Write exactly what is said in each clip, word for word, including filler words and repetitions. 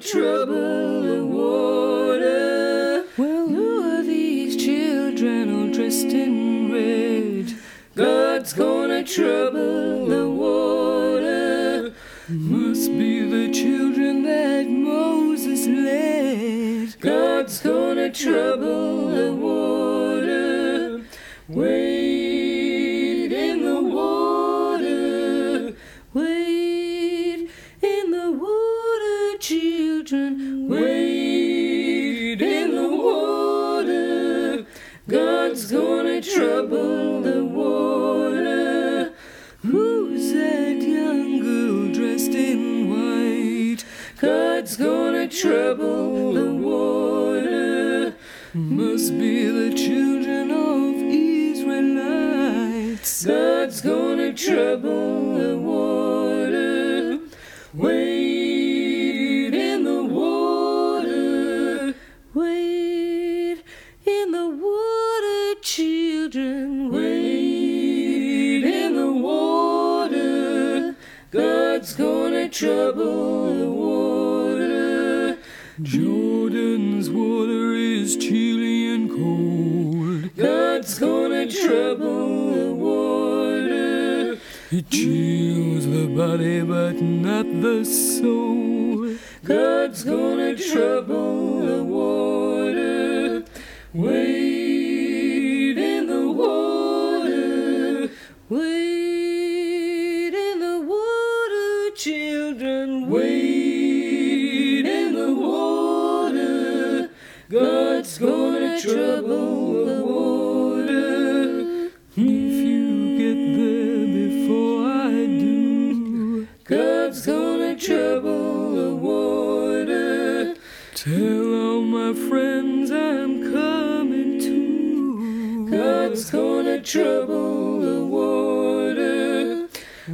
trouble the water. Well, who are these children all dressed in red? God's gonna trouble the water. Must be the children that Moses led. God's gonna trouble the water. Wade in the water. Wade in the water, children. Wade in the water. God's gonna trouble the water. Who's that young girl dressed in white? God's gonna trouble the water. Must be the children of Israelites. God's gonna trouble the water. Wade in the water. Wade in the water, children. Wade in the water. God's gonna trouble the water. Jordan's water is chilly and cold. God's gonna trouble the water. It chills the body but not the soul. God's gonna trouble the water. Wade in the water. Wade in the water, children. Wade in the water. God's gonna trouble the water. If you get there before I do, God's gonna trouble the water. tell all my friends I'm coming too. God's gonna trouble the water.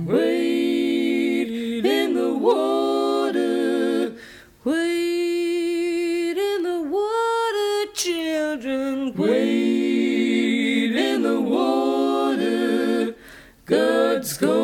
Wade in the water. Wade in the water, children. Wade in the water. God's gonna